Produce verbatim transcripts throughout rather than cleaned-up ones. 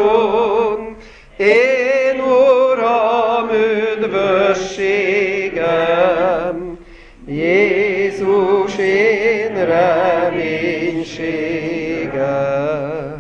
városon, én Uram üdvösségem, Jézus én reménységem.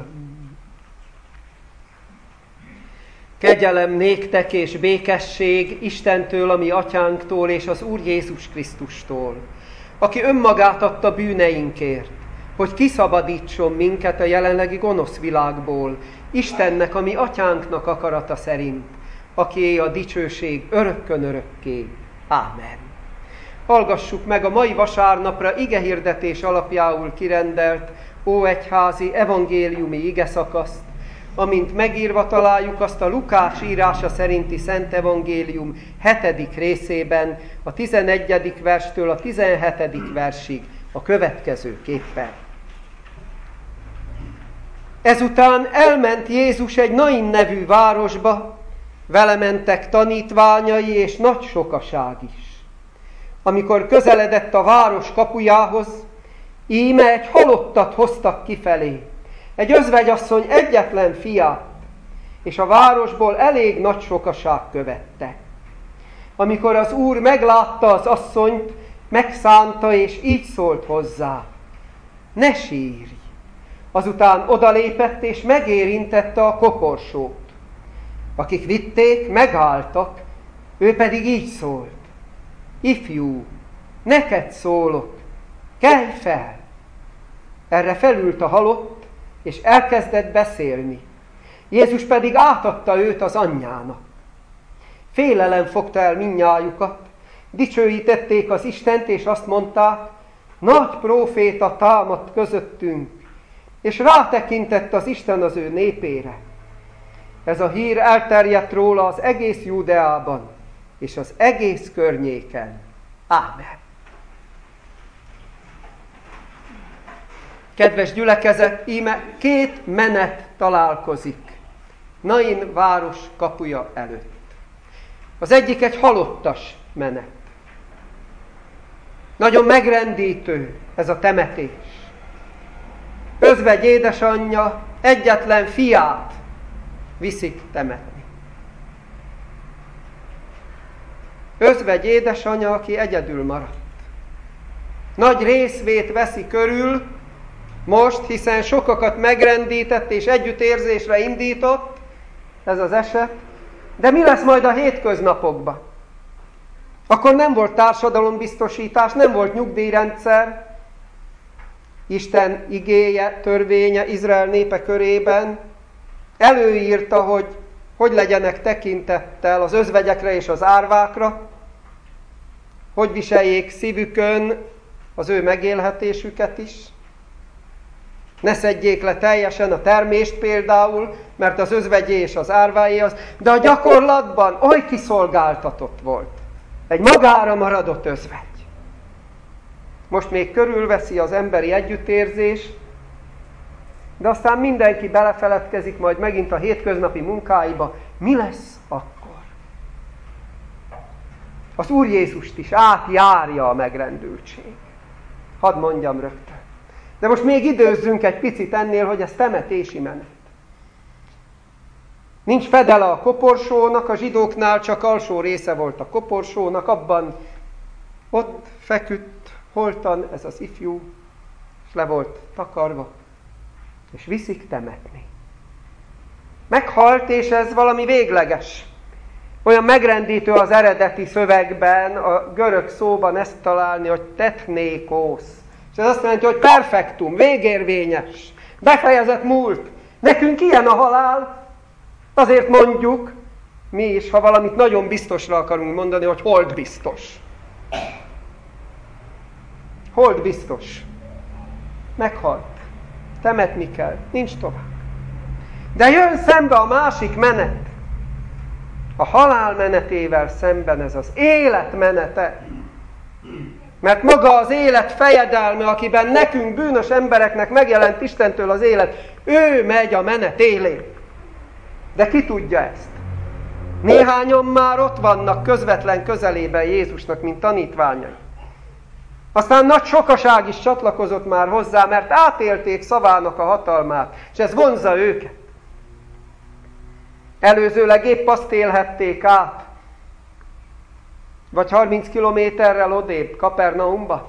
Kegyelem néktek és békesség Istentől, a mi atyánktól és az Úr Jézus Krisztustól, aki önmagát adta bűneinkért, hogy kiszabadítson minket a jelenlegi gonosz világból, Istennek, a mi atyánknak akarata szerint, akié a dicsőség örökkön örökké. Ámen. Hallgassuk meg a mai vasárnapra igehirdetés alapjául kirendelt óegyházi evangéliumi igeszakaszt, amint megírva találjuk azt a Lukács írása szerinti Szent Evangélium hetedik részében, a tizenegyedik verstől a tizenhetedik versig a következőképpen. Ezután elment Jézus egy Nain nevű városba, vele mentek tanítványai és nagy sokaság is. Amikor közeledett a város kapujához, íme egy halottat hoztak kifelé, egy özvegyasszony egyetlen fiát, és a városból elég nagy sokaság követte. Amikor az Úr meglátta az asszonyt, megszánta, és így szólt hozzá: ne sírj! Azután odalépett, és megérintette a koporsót. Akik vitték, megálltak, ő pedig így szólt: ifjú, neked szólok, kelj fel! Erre felült a halott, és elkezdett beszélni. Jézus pedig átadta őt az anyjának. Félelem fogta el mindnyájukat, dicsőítették az Istent, és azt mondták: nagy próféta támadt közöttünk, és rátekintett az Isten az ő népére. Ez a hír elterjedt róla az egész Júdeában, és az egész környéken. Ámen. Kedves gyülekezet, íme két menet találkozik Nain város kapuja előtt. Az egyik egy halottas menet. Nagyon megrendítő ez a temetés. Özvegy édesanyja egyetlen fiát viszik temetni. Özvegy édesanyja, aki egyedül maradt. Nagy részvét veszi körül most, hiszen sokakat megrendített és együttérzésre indított ez az eset, de mi lesz majd a hétköznapokban? Akkor nem volt társadalombiztosítás, nem volt nyugdíjrendszer. Isten igéje, törvénye Izrael népe körében előírta, hogy hogy legyenek tekintettel az özvegyekre és az árvákra, hogy viseljék szívükön az ő megélhetésüket is. Ne szedjék le teljesen a termést például, mert az özvegyé és az árváé az, de a gyakorlatban oly kiszolgáltatott volt. Egy magára maradott özvegy. Most még körülveszi az emberi együttérzés, de aztán mindenki belefeledkezik majd megint a hétköznapi munkáiba. Mi lesz akkor? Az Úr Jézust is átjárja a megrendültség. Hadd mondjam rögtön. De most még időzzünk egy picit ennél, hogy ez temetési menet. Nincs fedele a koporsónak, a zsidóknál csak alsó része volt a koporsónak, abban ott feküdt holtan ez az ifjú, és le volt takarva, és viszik temetni. Meghalt, és ez valami végleges. Olyan megrendítő az eredeti szövegben, a görög szóban ezt találni, hogy tetnékósz. És ez azt jelenti, hogy perfektum, végérvényes, befejezett múlt. Nekünk ilyen a halál, azért mondjuk, mi is, ha valamit nagyon biztosra akarunk mondani, hogy hold biztos. Hold biztos. Meghalt. Temetni kell. Nincs tovább. De jön szembe a másik menet. A halál menetével szemben ez az élet menete. Mert maga az élet fejedelme, akiben nekünk, bűnös embereknek megjelent Istentől az élet, ő megy a menet élén. De ki tudja ezt? Néhányan már ott vannak közvetlen közelében Jézusnak, mint tanítványai. Aztán nagy sokaság is csatlakozott már hozzá, mert átélték szavának a hatalmát, és ez vonzza őket. Előzőleg épp azt élhették át, vagy harminc kilométerrel odébb, Kapernaumba,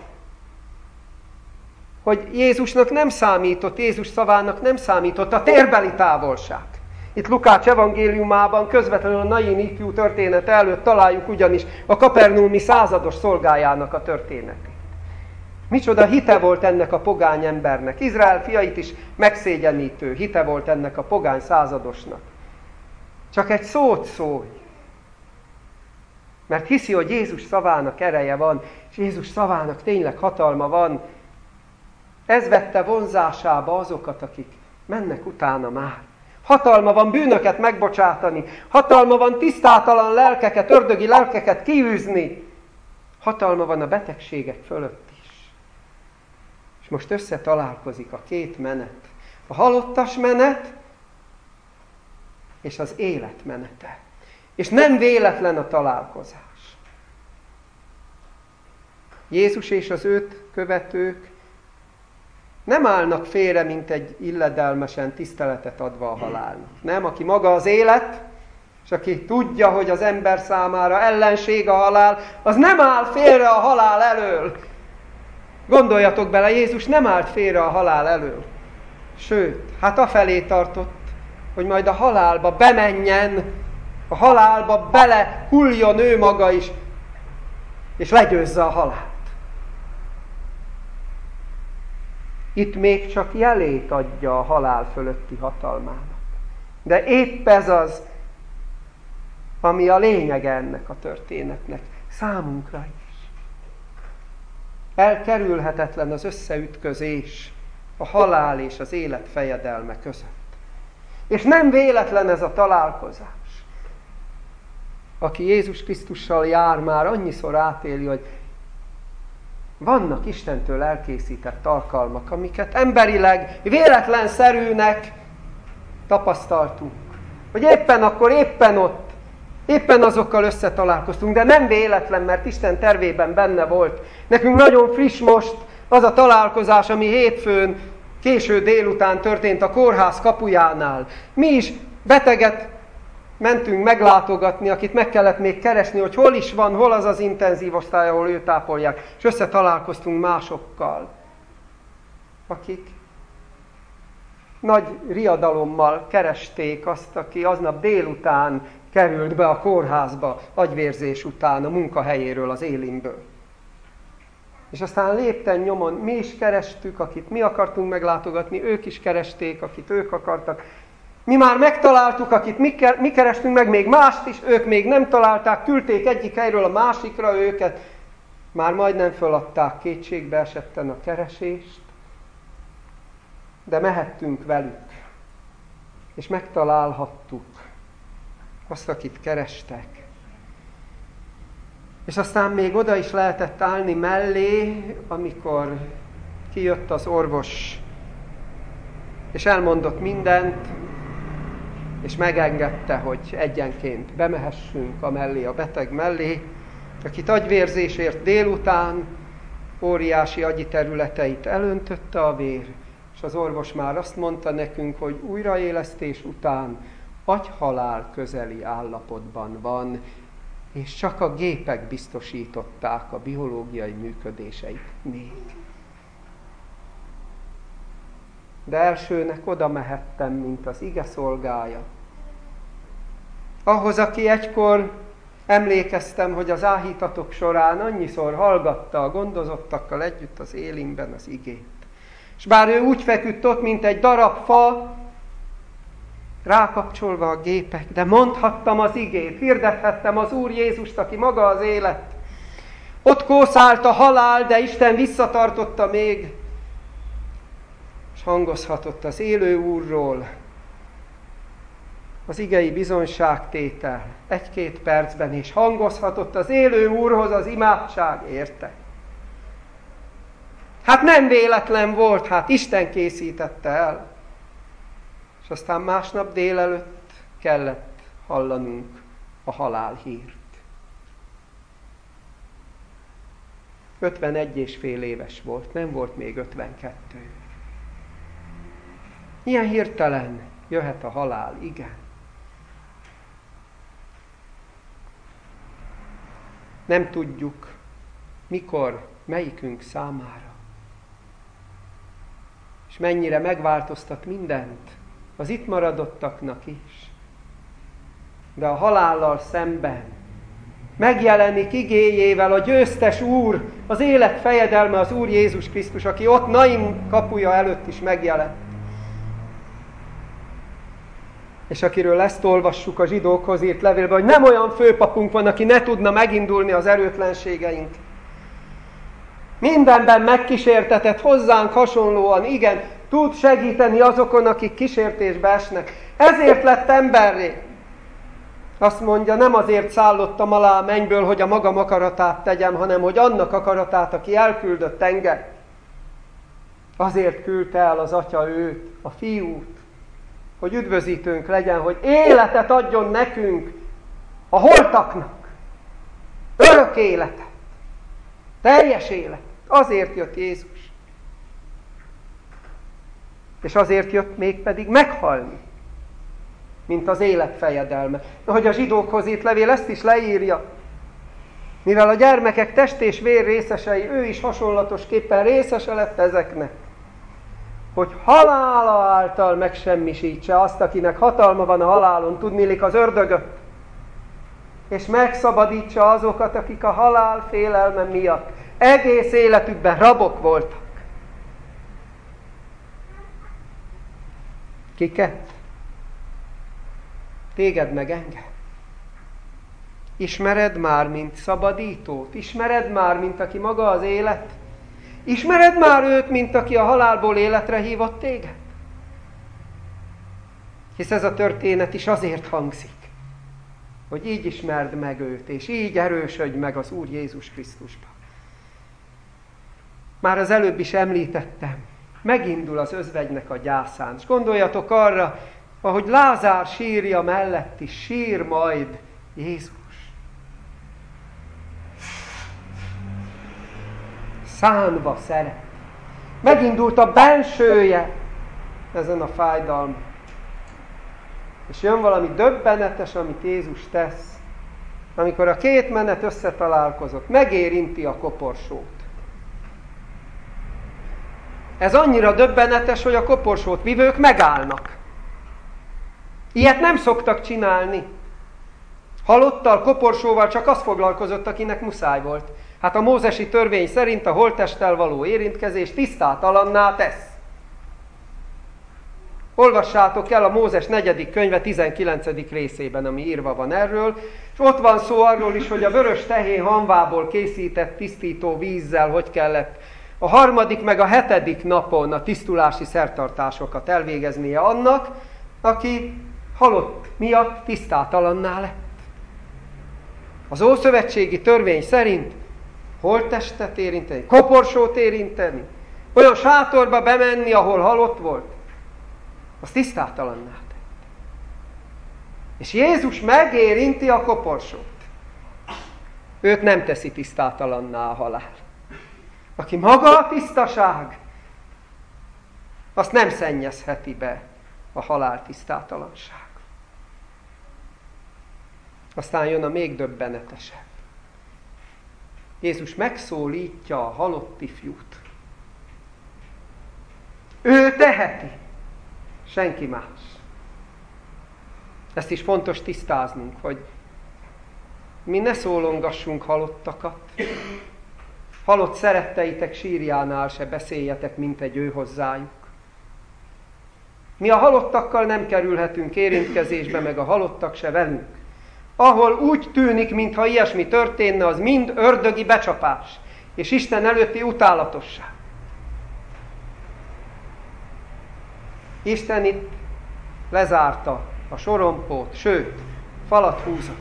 hogy Jézusnak nem számított, Jézus szavának nem számított a térbeli távolság. Itt Lukács evangéliumában közvetlenül a Nain ifjú történet előtt találjuk ugyanis a kapernaumi százados szolgájának a történetét. Micsoda hite volt ennek a pogány embernek. Izrael fiait is megszégyenítő hite volt ennek a pogány századosnak. Csak egy szót szólj. Mert hiszi, hogy Jézus szavának ereje van, és Jézus szavának tényleg hatalma van. Ez vette vonzásába azokat, akik mennek utána már. Hatalma van bűnöket megbocsátani, hatalma van tisztátalan lelkeket, ördögi lelkeket kiűzni, hatalma van a betegségek fölött is. És most összetalálkozik a két menet, a halottas menet és az élet menete. És nem véletlen a találkozás. Jézus és az őt követők nem állnak félre, mint egy illedelmesen tiszteletet adva a halálnak. Nem, aki maga az élet, és aki tudja, hogy az ember számára ellenség a halál, az nem áll félre a halál elől. Gondoljatok bele, Jézus nem állt félre a halál elől. Sőt, hát afelé tartott, hogy majd a halálba bemenjen, a halálba bele hulljon ő maga is, és legyőzze a halált. Itt még csak jelét adja a halál fölötti hatalmának. De épp ez az, ami a lényege ennek a történetnek, számunkra is. Elkerülhetetlen az összeütközés a halál és az élet fejedelme között. És nem véletlen ez a találkozás. Aki Jézus Krisztussal jár, már annyiszor átéli, hogy vannak Istentől elkészített alkalmak, amiket emberileg, véletlenszerűnek tapasztaltunk. Hogy éppen akkor, éppen ott, éppen azokkal összetalálkoztunk, de nem véletlen, mert Isten tervében benne volt. Nekünk nagyon friss most az a találkozás, ami hétfőn, késő délután történt a kórház kapujánál. Mi is beteget mentünk meglátogatni, akit meg kellett még keresni, hogy hol is van, hol az az intenzív osztály, ahol őt ápolják. És összetalálkoztunk másokkal, akik nagy riadalommal keresték azt, aki aznap délután került be a kórházba agyvérzés után a munkahelyéről, az Élimből. És aztán lépten nyomon mi is kerestük, akit mi akartunk meglátogatni, ők is keresték, akit ők akartak. Mi már megtaláltuk, akit mi, mi kerestünk meg, még mást is, ők még nem találták, küldték egyik helyről a másikra őket, már majdnem föladták kétségbe esetten a keresést, de mehettünk velük, és megtalálhattuk azt, akit kerestek. És aztán még oda is lehetett állni mellé, amikor kijött az orvos, és elmondott mindent, és megengedte, hogy egyenként bemehessünk a mellé, a beteg mellé, akit agyvérzésért délután óriási agyi területeit elöntötte a vér, és az orvos már azt mondta nekünk, hogy újraélesztés után agyhalál közeli állapotban van, és csak a gépek biztosították a biológiai működéseit még. De elsőnek oda mehettem, mint az ige szolgája. Ahhoz, aki egykor emlékeztem, hogy az áhítatok során annyiszor hallgatta a gondozottakkal együtt az Élimben az igét. És bár ő úgy feküdt ott, mint egy darab fa, rákapcsolva a gépek, de mondhattam az igét, hirdethettem az Úr Jézust, aki maga az élet. Ott kószált a halál, de Isten visszatartotta még, és hangozhatott az élő Úrról az igei bizonyságtétel egy-két percben, és hangozhatott az élő Úrhoz az imádság, érte? Hát nem véletlen volt, hát Isten készítette el. És aztán másnap délelőtt kellett hallanunk a halál hírt. ötvenegy és fél éves volt, nem volt még ötvenkettő. Ilyen hirtelen jöhet a halál, igen. Nem tudjuk, mikor, melyikünk számára. És mennyire megváltoztat mindent az itt maradottaknak is. De a halállal szemben megjelenik igéjével a győztes Úr, az élet fejedelme, az Úr Jézus Krisztus, aki ott Nain kapuja előtt is megjelent. És akiről ezt olvassuk a zsidókhoz írt levélben, hogy nem olyan főpapunk van, aki ne tudna megindulni az erőtlenségeink. Mindenben megkísértetett hozzánk hasonlóan, igen, tud segíteni azokon, akik kísértésbe esnek. Ezért lett emberré. Azt mondja, nem azért szállottam alá a mennyből, hogy a magam akaratát tegyem, hanem hogy annak akaratát, aki elküldött engem. Azért küldte el az Atya őt, a Fiút, hogy üdvözítőnk legyen, hogy életet adjon nekünk, a holtaknak. Örök életet. Teljes életet. Azért jött Jézus. És azért jött mégpedig meghalni, mint az élet fejedelme. Ahogy a zsidókhoz írt levél ezt is leírja. Mivel a gyermekek test és vér részesei, ő is hasonlatosképpen részese lett ezeknek. Hogy halála által megsemmisítse azt, akinek hatalma van a halálon, tudniillik az ördögöt, és megszabadítsa azokat, akik a halál félelme miatt egész életükben rabok voltak. Kiket? Téged meg engem. Ismered már, mint szabadítót? Ismered már, mint aki maga az élet? Ismered már őt, mint aki a halálból életre hívott téged? Hisz ez a történet is azért hangzik, hogy így ismerd meg őt, és így erősödj meg az Úr Jézus Krisztusban. Már az előbb is említettem, megindul az özvegynek a gyászán. És gondoljatok arra, ahogy Lázár sírja mellett is, sír majd Jézus. Szánva szeret. Megindult a bensője ezen a fájdalmon. És jön valami döbbenetes, amit Jézus tesz, amikor a két menet összetalálkozott, megérinti a koporsót. Ez annyira döbbenetes, hogy a koporsót vivők megállnak. Ilyet nem szoktak csinálni. Halottal, koporsóval csak az foglalkozott, akinek muszáj volt. Hát a mózesi törvény szerint a holttesttel való érintkezés tisztátalanná tesz. Olvassátok el a Mózes negyedik könyve tizenkilencedik részében, ami írva van erről, és ott van szó arról is, hogy a vörös tehén hamvából készített tisztító vízzel hogy kellett a harmadik meg a hetedik napon a tisztulási szertartásokat elvégeznie annak, aki halott miatt tisztátalanná lett. Az ószövetségi törvény szerint holttestet érinteni, koporsót érinteni, olyan sátorba bemenni, ahol halott volt, az tisztátalanná tett. És Jézus megérinti a koporsót. Őt nem teszi tisztátalanná a halál. Aki maga a tisztaság, azt nem szennyezheti be a halál tisztátalanság. Aztán jön a még döbbenetesebb. Jézus megszólítja a halott ifjút. Ő teheti, senki más. Ezt is fontos tisztáznunk, hogy mi ne szólongassunk halottakat. Halott szeretteitek sírjánál se beszéljetek, mint egy ő hozzájuk. Mi a halottakkal nem kerülhetünk érintkezésbe, meg a halottak se velünk. Ahol úgy tűnik, mintha ilyesmi történne, az mind ördögi becsapás, és Isten előtti utálatosság. Isten itt lezárta a sorompót, sőt, falat húzott.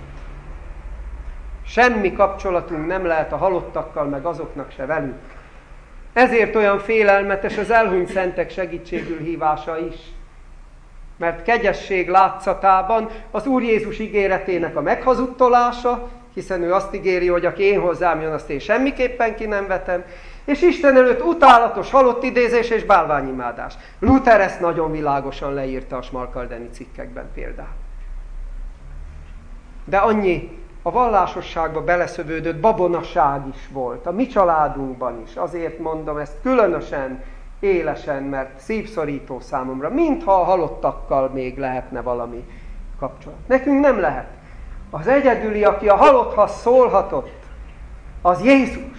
Semmi kapcsolatunk nem lehet a halottakkal, meg azoknak se velünk. Ezért olyan félelmetes az elhunyt szentek segítségül hívása is. Mert kegyesség látszatában az Úr Jézus ígéretének a meghazudtolása, hiszen ő azt ígéri, hogy aki én hozzám jön, azt én semmiképpen ki nem vetem, és Isten előtt utálatos halott idézés és bálványimádás. Luther ezt nagyon világosan leírta a smarkaldeni cikkekben például. De annyi a vallásosságba beleszövődött babonaság is volt. A mi családunkban is. Azért mondom ezt különösen, élesen, mert szívszorító számomra. Mintha a halottakkal még lehetne valami kapcsolat. Nekünk nem lehet. Az egyedüli, aki a halotthoz szólhatott, az Jézus.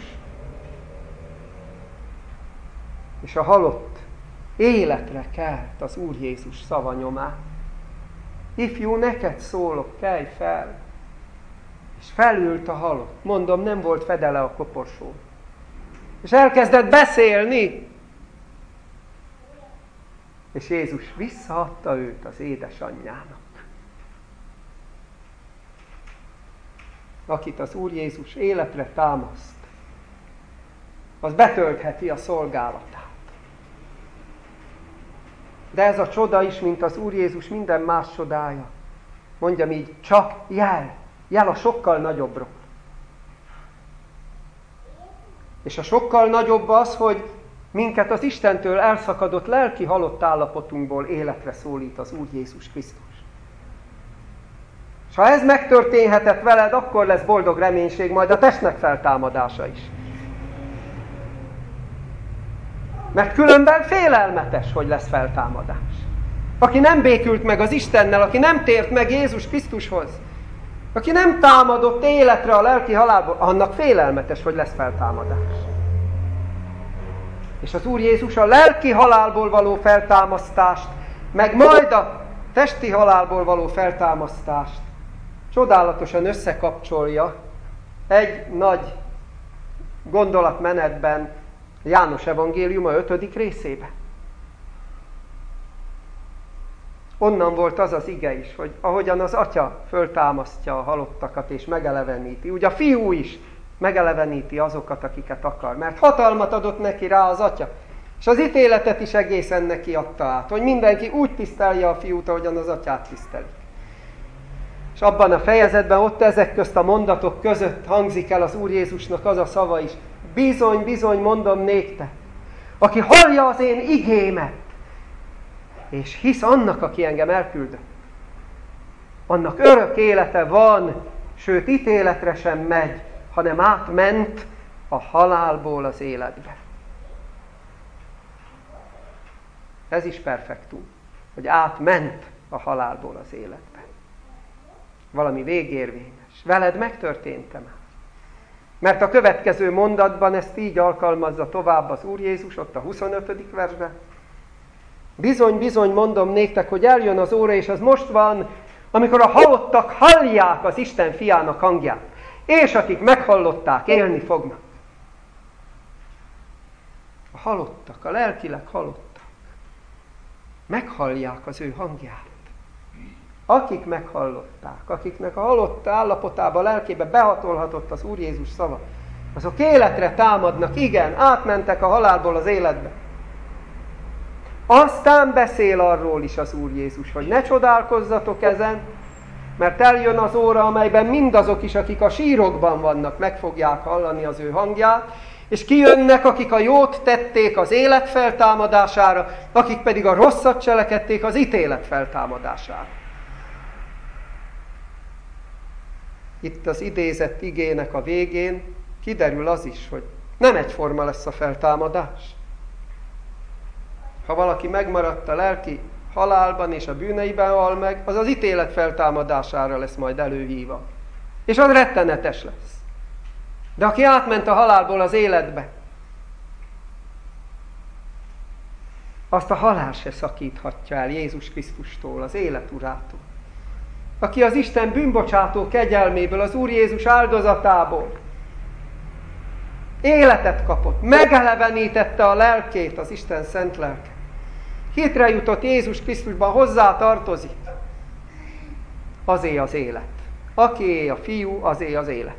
És a halott életre kelt az Úr Jézus szava nyomán. Ifjú, neked szólok, kelj fel! És felült a halott. Mondom, nem volt fedele a koporsón. És elkezdett beszélni. És Jézus visszaadta őt az édesanyjának. Akit az Úr Jézus életre támaszt, az betöltheti a szolgálatát. De ez a csoda is, mint az Úr Jézus minden más csodája. Mondjam így, csak jel. Jel a sokkal nagyobbról. És a sokkal nagyobb az, hogy minket az Istentől elszakadott lelki halott állapotunkból életre szólít az Úr Jézus Krisztus. És ha ez megtörténhetett veled, akkor lesz boldog reménység majd a testnek feltámadása is. Mert különben félelmetes, hogy lesz feltámadás. Aki nem békült meg az Istennel, aki nem tért meg Jézus Krisztushoz, aki nem támadott életre a lelki halálból, annak félelmetes, hogy lesz feltámadás. És az Úr Jézus a lelki halálból való feltámasztást, meg majd a testi halálból való feltámasztást csodálatosan összekapcsolja egy nagy gondolatmenetben János evangéliuma ötödik részében. Onnan volt az az ige is, hogy ahogyan az atya föltámasztja a halottakat és megeleveníti, úgy a fiú is megeleveníti azokat, akiket akar. Mert hatalmat adott neki rá az atya, és az ítéletet is egészen neki adta át, hogy mindenki úgy tisztelje a fiút, ahogyan az atyát tisztelik. És abban a fejezetben, ott ezek közt a mondatok között hangzik el az Úr Jézusnak az a szava is. Bizony, bizony, mondom néktek, aki hallja az én igémet, és hisz annak, aki engem elküldött, annak örök élete van, sőt ítéletre sem megy, hanem átment a halálból az életbe. Ez is perfektum, hogy átment a halálból az életbe. Valami végérvényes. Veled megtörténtem már. Mert a következő mondatban ezt így alkalmazza tovább az Úr Jézus, ott a huszonötödik versben. Bizony, bizony, mondom néktek, hogy eljön az óra, és az most van, amikor a halottak hallják az Isten fiának hangját, és akik meghallották, élni fognak. A halottak, a lelkileg halottak, meghallják az ő hangját. Akik meghallották, akiknek a halott állapotába, lelkébe behatolhatott az Úr Jézus szava, azok életre támadnak, igen, átmentek a halálból az életbe. Aztán beszél arról is az Úr Jézus, hogy ne csodálkozzatok ezen, mert eljön az óra, amelyben mindazok is, akik a sírokban vannak, meg fogják hallani az ő hangját, és kijönnek, akik a jót tették az élet feltámadására, akik pedig a rosszat cselekedték az ítélet feltámadására. Itt az idézett igének a végén kiderül az is, hogy nem egyforma lesz a feltámadás. Ha valaki megmaradt a lelki halálban és a bűneiben hal meg, az az ítélet feltámadására lesz majd előhívva. És az rettenetes lesz. De aki átment a halálból az életbe, azt a halál se szakíthatja el Jézus Krisztustól, az élet urától. Aki az Isten bűnbocsátó kegyelméből, az Úr Jézus áldozatából életet kapott, megelevenítette a lelkét, az Isten szent lelke. Hitre jutott Jézus Krisztusban, hozzá tartozik. Azé az élet. Akié a fiú, azé az élet.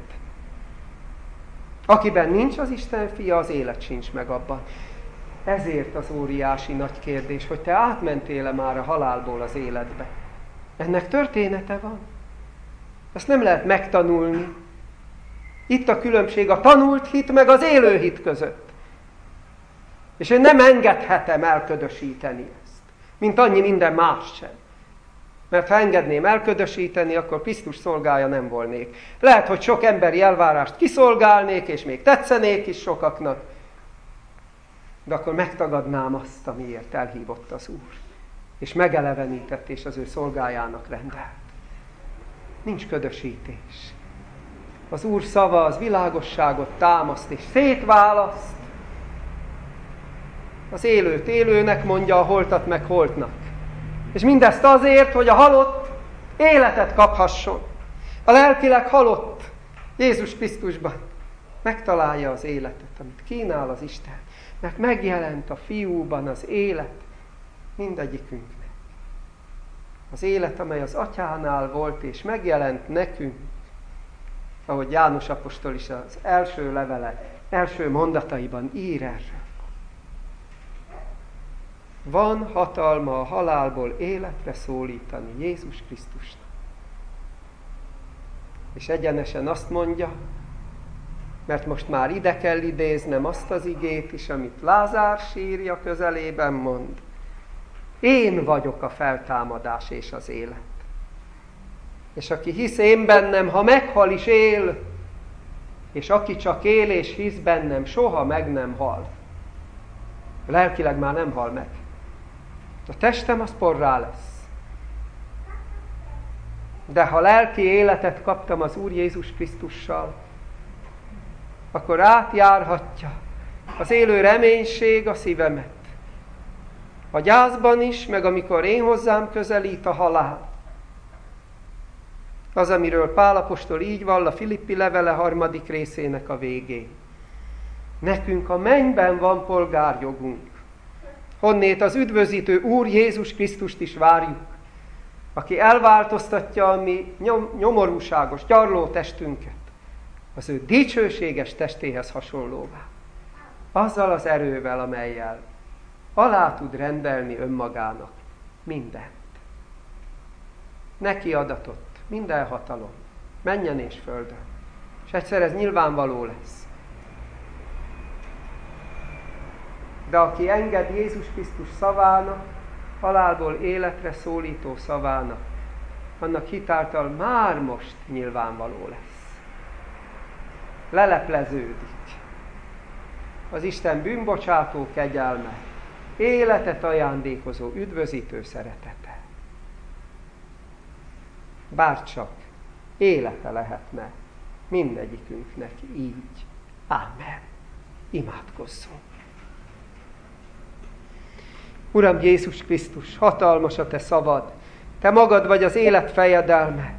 Akiben nincs az Isten fia, az élet sincs meg abban. Ezért az óriási nagy kérdés, hogy te átmentél-e már a halálból az életbe. Ennek története van. Ezt nem lehet megtanulni. Itt a különbség a tanult hit meg az élő hit között. És én nem engedhetem elködösíteni ezt, mint annyi minden más sem. Mert ha engedném elködösíteni, akkor Krisztus szolgája nem volnék. Lehet, hogy sok emberi elvárást kiszolgálnék, és még tetszenék is sokaknak, de akkor megtagadnám azt, amiért elhívott az Úr, és megelevenített, és az ő szolgájának rendelt. Nincs ködösítés. Az Úr szava az világosságot támaszt, és szétválaszt. Az élőt élőnek mondja, a holtat meg holtnak. És mindezt azért, hogy a halott életet kaphasson. A lelkileg halott Jézus Krisztusban megtalálja az életet, amit kínál az Isten. Mert megjelent a Fiúban az élet mindegyikünknek. Az élet, amely az Atyánál volt, és megjelent nekünk, ahogy János apostol is az első levele, első mondataiban ír erről. Van hatalma a halálból életre szólítani Jézus Krisztusnak. És egyenesen azt mondja, mert most már ide kell idéznem azt az igét is, amit Lázár sírja közelében mond. Én vagyok a feltámadás és az élet. És aki hisz én bennem, ha meghal is él, és aki csak él és hisz bennem, soha meg nem hal. Lelkileg már nem hal meg. A testem az porrá lesz. De ha lelki életet kaptam az Úr Jézus Krisztussal, akkor átjárhatja az élő reménység a szívemet. A gyászban is, meg amikor én hozzám közelít a halál. Az, amiről Pál apostol így vall a Filippi levele harmadik részének a végén. Nekünk a mennyben van polgárjogunk. Honnét az üdvözítő Úr Jézus Krisztust is várjuk, aki elváltoztatja a mi nyom, nyomorúságos, gyarló testünket az ő dicsőséges testéhez hasonlóvá. Azzal az erővel, amellyel alá tud rendelni önmagának mindent. Neki adatott minden hatalom, mennyen és földön. És egyszer ez nyilvánvaló lesz. De aki enged Jézus Krisztus szavának, halálból életre szólító szavának, annak hitáltal már most nyilvánvaló lesz. Lelepleződik az Isten bűnbocsátó kegyelme, életet ajándékozó, üdvözítő szeretete. Bárcsak élete lehetne mindegyikünknek így. Ámen. Imádkozzunk. Uram Jézus Krisztus, hatalmas a Te szavad, Te magad vagy az élet fejedelme.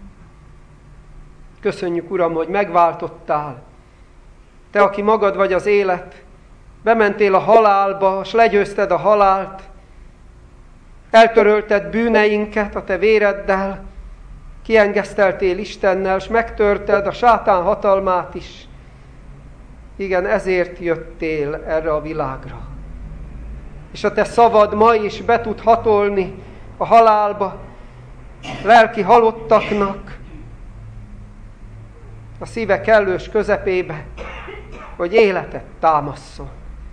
Köszönjük, Uram, hogy megváltottál. Te, aki magad vagy az élet, bementél a halálba, és legyőzted a halált, eltörölted bűneinket a Te véreddel, kiengeszteltél Istennel, és megtörted a sátán hatalmát is. Igen, ezért jöttél erre a világra. És a Te szavad ma is be tud hatolni a halálba, lelki halottaknak, a szíve kellős közepébe, hogy életet támasszon.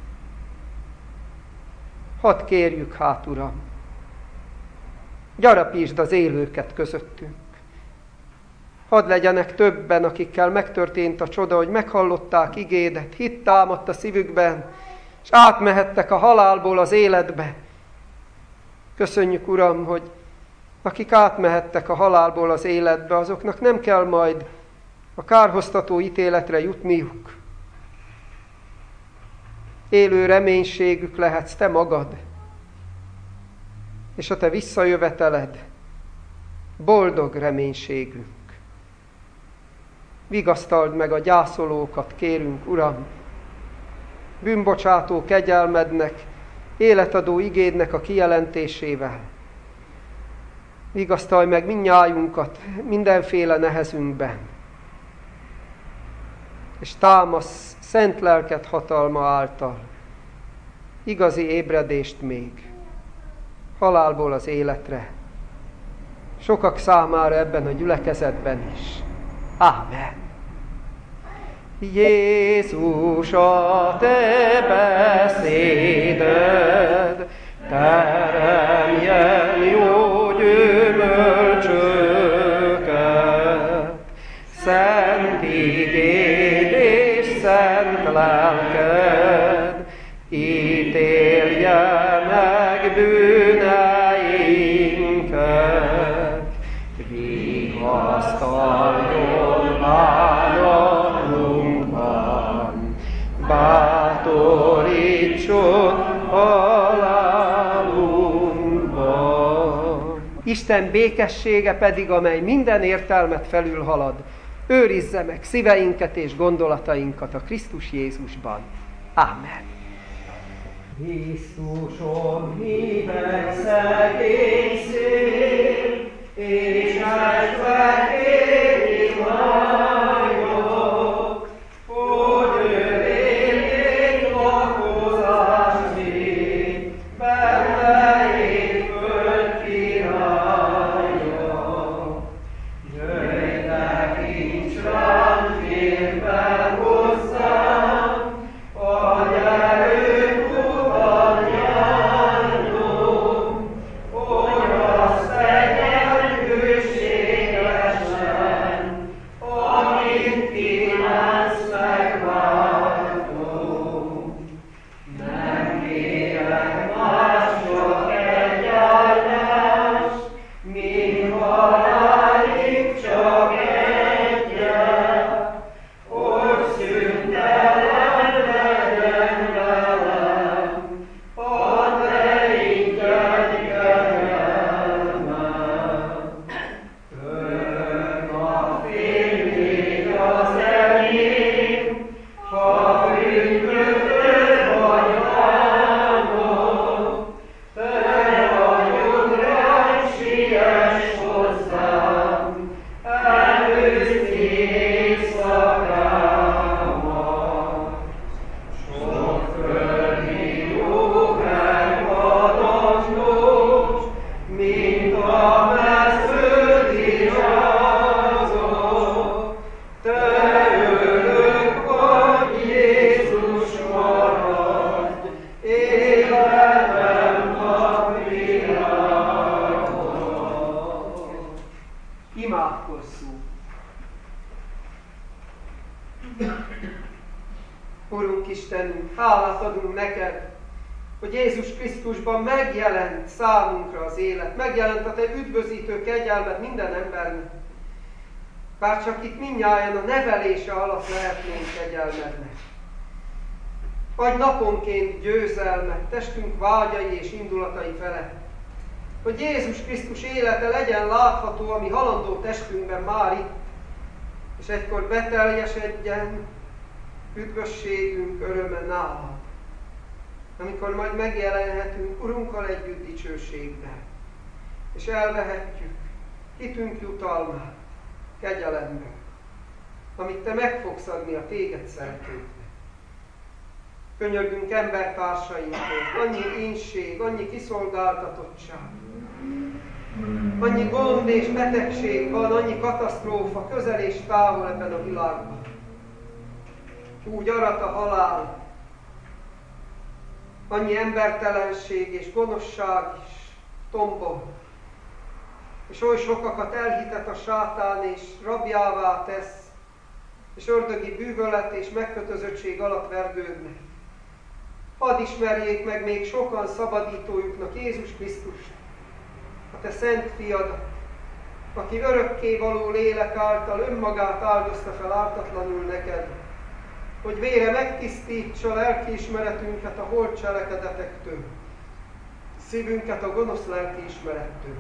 Hadd kérjük hát, Uram, gyarapítsd az élőket közöttünk. Hadd legyenek többen, akikkel megtörtént a csoda, hogy meghallották igédet, hit támadt a szívükben, és átmehettek a halálból az életbe. Köszönjük, Uram, hogy akik átmehettek a halálból az életbe, azoknak nem kell majd a kárhoztató ítéletre jutniuk. Élő reménységük lehetsz Te magad, és a Te visszajöveteled boldog reménységünk. Vigasztald meg a gyászolókat, kérünk, Uram, bűnbocsátó kegyelmednek, életadó igédnek a kijelentésével. Vigasztalj meg mindnyájunkat mindenféle nehezünkben, és támasz szent lelked hatalma által igazi ébredést még, halálból az életre, sokak számára ebben a gyülekezetben is. Ámen. Jézus, a Te beszéded teremjen jó gyümölcsöt, vigasztaljon válalunkban, bátorítson halálunkban. Isten békessége pedig, amely minden értelmet felülhalad, őrizze meg szíveinket és gondolatainkat a Krisztus Jézusban. Ámen. Krisztuson hívek szegény szél, és megfekéri vagyok, hogy övék lakozás még, benne ég föld királya. Jöjj, tekints rám, férbe hozzám, adj erőt utam járnom, hogy azt tegyen hűségesen, amint kívánsz megváltom. Nem kérek más, csak egy áldást, mint halálig csak egyet, hogy szüntelen legyen velem a te inged kegyelmed. Örök a fény még az enyém, ha bűnködő vagy álmod, te vagyod rám, siess hozzám, előzni éjszakámat. Sok földi jó megmaradnos, mint a meződi rázok, te örök vagy, Jézus maradj, életem napvilágon. Imádkozzunk! Urunk Istenünk, hálát adunk neked, hogy Jézus Krisztusban megjelent számunkra az élet, megjelent a te üdvözítő kegyelmed minden embernek. Bár csak itt mindnyájan a nevelése alatt lehetnénk kegyelmednek. Adj naponként győzelmet testünk vágyai és indulatai felett, hogy Jézus Krisztus élete legyen látható a mi halandó testünkben már itt, és egykor beteljesedjen üdvösségünk öröme nálad, amikor majd megjelenhetünk Urunkkal együtt dicsőségben, és elvehetjük hitünk jutalmát, kegyelemben, amit te meg fogsz adni a téged szeretőknek. Könyörgünk embertársainkért, annyi ínség, annyi kiszolgáltatottság, annyi gond és betegség van, annyi katasztrófa közel és távol ebben a világban. Úgy arat a halál, annyi embertelenség és gonoszság is tombol, és oly sokakat elhitet a sátán és rabjává tesz, és ördögi bűvölet és megkötözöttség alatt vergődnek. Hadd ismerjék meg még sokan szabadítójuknak Jézus Krisztust, a te szent fiadat, aki örökké való lélek által önmagát áldozta fel ártatlanul neked, hogy vére megtisztítsa lelkiismeretünket a holt cselekedetektől, szívünket a gonosz lelkiismerettől.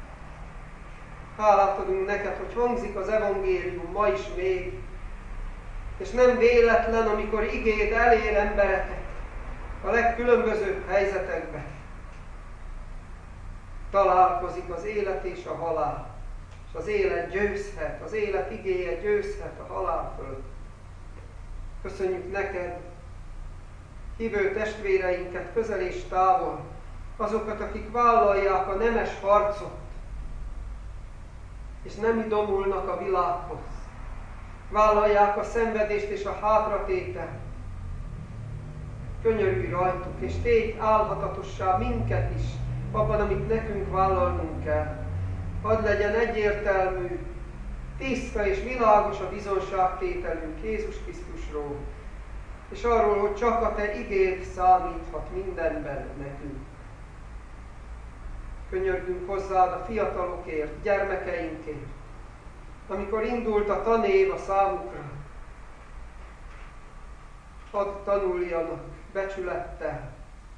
Hálát adunk neked, hogy hangzik az evangélium ma is még, és nem véletlen, amikor igéd elér embereket a legkülönbözőbb helyzetekben. Találkozik az élet és a halál, és az élet győzhet, az élet igéje győzhet a halál fölött. Köszönjük neked, hívő testvéreinket közel és távol, azokat, akik vállalják a nemes harcot, és nem idomulnak a világhoz. Vállalják a szenvedést és a hátratételt. Könyörülj rajtuk, és tégy álhatatossá minket is, abban, amit nekünk vállalnunk kell. Hadd legyen egyértelmű, tiszta és világos a bizonságtételünk Jézus Krisztusról, és arról, hogy csak a te igéd számíthat mindenben nekünk. Könyörgünk hozzád a fiatalokért, gyermekeinkért, amikor indult a tanév a számukra. Hadd tanuljanak becsülettel,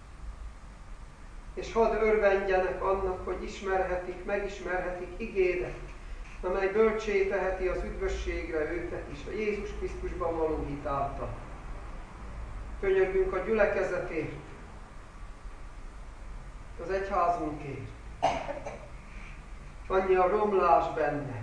és hadd örvendjenek annak, hogy ismerhetik, megismerhetik igédet, amely bölcsé teheti az üdvösségre őket is, a Jézus Krisztusban való hit által. Könyörgünk a gyülekezetért, az egyházunkért. Annyi a romlás benne.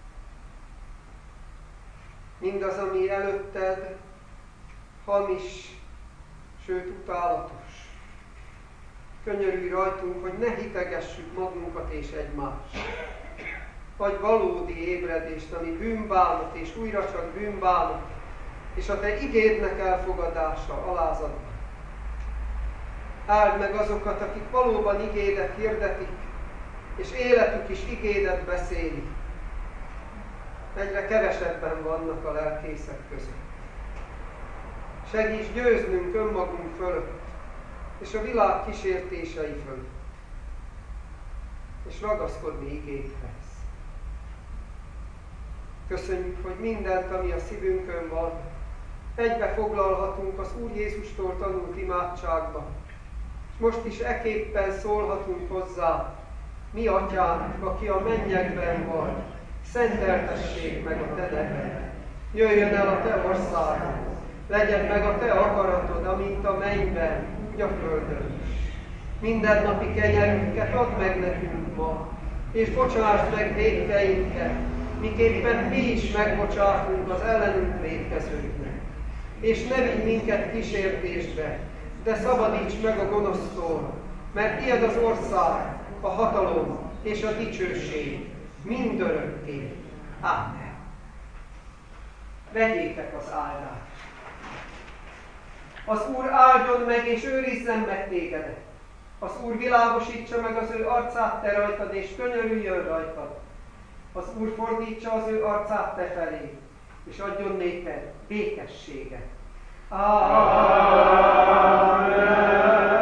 Mindaz, ami előtted hamis, sőt utálatos. Könyörülj rajtunk, hogy ne hitegessük magunkat és egymást. Adj valódi ébredést, ami bűnbánat és újra csak bűnbánat, és a te igédnek elfogadása alázatban. Áld meg azokat, akik valóban igédet hirdetik, és életük is igédet beszélik. Egyre kevesebben vannak a lelkészek között. Segíts győznünk önmagunk fölött, és a világ kísértései fölött, és ragaszkodni igédhez. Köszönjük, hogy mindent, ami a szívünkön van, egybe foglalhatunk az Úr Jézustól tanult imádságba, és most is eképpen szólhatunk hozzá, mi Atyánk, aki a mennyekben vagy, szenteltessék meg a te neved. Jöjjön el a te országod, legyen meg a te akaratod, amint a mennyben, úgy a földön is. Mindennapi kenyerünket add meg nekünk ma, és bocsásd meg vétkeinket, miképpen mi is megbocsátunk az ellenünk vétkezőknek. És ne vigy minket kísértésbe, de szabadíts meg a gonosztól, mert tiéd az ország, a hatalom és a dicsőség mindörökké. Ámen. Vegyétek az áldást. Az Úr áldjon meg és őrizzen meg tégedet. Az Úr világosítsa meg az ő arcát te rajtad, és könyörüljön rajtad. Az Úr fordítsa az ő arcát te felé, és adjon néked békességet. Amen.